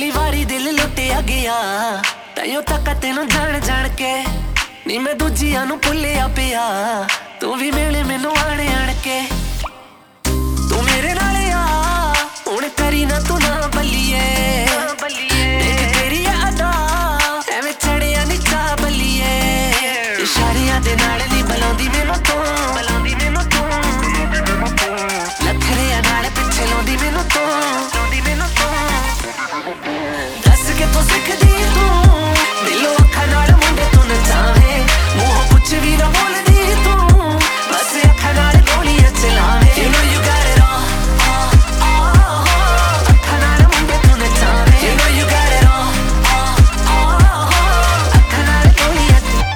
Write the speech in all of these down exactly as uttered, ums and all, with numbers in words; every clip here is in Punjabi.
ਪਹਿਲੀ ਵਾਰੀ ਦਿਲ ਲੁੱਟਿਆ ਗਿਆ ਤੈਨੂੰ ਤੱਕ ਤੈਨੂੰ ਜਾਣ ਜਾਣ ਕੇ ਨੀ ਮੈਂ ਦੂਜਿਆਂ ਨੂੰ ਭੁੱਲਿਆ ਪਿਆ ਤੂੰ ਵੀ ਮਿਲੇ ਮੈਨੂੰ ਆਣ ਆਣ ਕੇ ਤੂੰ ਮੇਰੇ ਨਾਲ ਆ ਹੁਣ ਕਰੀ ਨਾ ਤੂੰ ਨਾ ਬੱਲੀਏ ਦੇਖ ਤੇਰੀ ਅਦਾ ਐਵੇਂ ਚੜਿਆ ਨੀ ਚਾ ਬੱਲੀਏ ਇਸ਼ਾਰਿਆਂ ਦੇ ਨਾਲ ਨੀ ਬੁਲਾਉਂਦੀ ਮੈਨੂੰ ਤੂੰ ਬੁਲਾਉਂਦੀ ਮੈਨੂੰ ਤੂੰ ਲੱਖਰਿਆਂ ਨਾਲ ਪਿੱਛੇ ਲਾਉਂਦੀ ਮੈਨੂੰ ਤੂੰ ਲਾਉਂਦੀ ਮੈਨੂੰ ਤੂੰ ਦੱਸ ਕਿੱਥੋਂ ਸਿੱਖਦੀ ਤੂੰ ਦਿਲੋਂ ਅੱਖਾਂ ਨਾਲ ਮੁੰਡੇ ਤੂੰ ਨਚਾਵੇਂ ਮੂੰਹੋਂ ਕੁਛ ਵੀ ਨਾ ਬੋਲਦੀ ਤੂੰ ਬਸ ਅੱਖਾਂ ਨਾਲ ਗੋਲੀਆਂ ਚਲਾਵੇਂ You know you got it all, all, all ਅੱਖਾਂ ਨਾਲ ਮੁੰਡੇ ਤੂੰ ਨਚਾਵੇਂ You know you got it all, all, all ਅੱਖਾਂ ਨਾਲ ਗੋਲੀਆਂ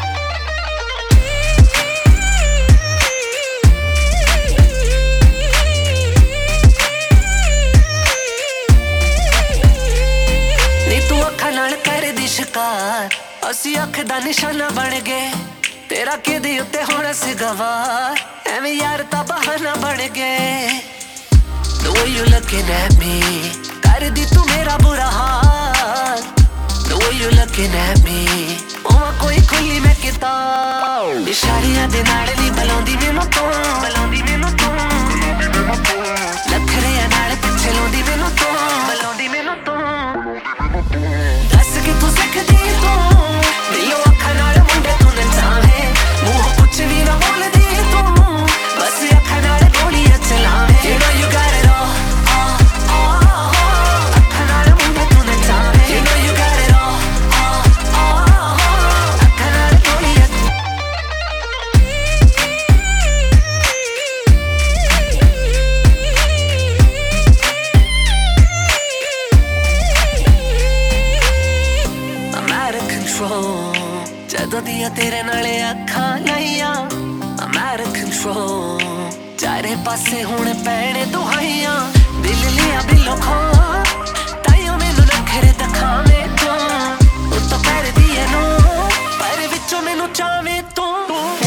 ਨੀ ਤੂੰ ਅੱਖਾਂ ਨਾਲ ਕਰਦੀ ਸ਼ਿਕਾਰ ਅਸੀਂ ਅੱਖ ਦਾ ਨਿਸ਼ਾਨਾ ਬਣ ਗਏ ਤੇਰਾ ਕਿਹਦੇ ਉੱਤੇ ਹੋਣਾ ਸੀ ਗਵਾਰ ਐਵੇਂ ਯਾਰ ਤਾਂ ਬਹਾਨਾ ਬਣ ਗਏ The way you looking at me ਕਰਦੀ ਤੂੰ ਮੇਰਾ ਬੁਰਾ ਹਾਲ The way you looking at me ਉਹ ਕੋਈ ਖੁੱਲੀ ਮੈਂ ਕਿਤਾਬ ਇਸ਼ਾਰਿਆਂ ਦੇ ਨਾਲ ਨੀ ਬੁਲਾਉਂਦੀ ਮੈਨੂੰ ਤੂੰ ਬੁਲਾਉਂਦੀ ਮੈਨੂੰ ਤੂੰ ਲੱਖਰਿਆਂ ਨਾਲ ਪਿੱਛੇ ਲਾਉਂਦੀ ਮੈਨੂੰ ਤੂੰ ਬੁਲਾਉਂਦੀ ਮੈਨੂੰ ਤੂੰ ਦੱਸ ਕਿੱਥੋਂ ਸਿੱਖਦੀ ਤੂੰ ਦਿਲੋਂ ਅੱਖਾਂ ਨਾਲ ਮੁੰਡੇ ਤੂੰ ਨਚਾਵੇਂ ਮੂੰਹੋਂ ਕੁਛ ਵੀ ਨਾ ਬੋਲਦੀ ਤੂੰ ਬਸ ਅੱਖਾਂ ਨਾਲ ਗੋਲੀਆਂ ਚਲਾਵੇਂ You know you got it all, all, all ਅੱਖਾਂ ਨਾਲ ਮੁੰਡੇ ਤੂੰ ਨਚਾਵੇਂ You know you got it all, all, all ਅੱਖਾਂ ਨਾਲ ਗੋਲੀਆਂ I'm out of control ਜਦੋਂ ਦੀਆਂ ਤੇਰੇ ਨਾਲ ਅੱਖਾਂ ਲਾਈਆਂ I'm out of control ਚਾਰੇ ਪਾਸੇ ਹੁਣ ਪੈਣੇ ਦੁਹਾਈਆਂ ਦਿਲ ਲਿਆ ਬਿਲੋਂ ਖੋ ਤਾਈਓ ਮੈਨੂੰ ਨਖਰੇ ਦਿਖਾਵੇਂ ਤੂੰ ਉਹ ਤਾਂ ਕਰਦੀ ਐ ਨੂੰ ਪਰ ਵਿੱਚੋਂ ਮੈਨੂੰ ਚਾਵੇਂ ਤੂੰ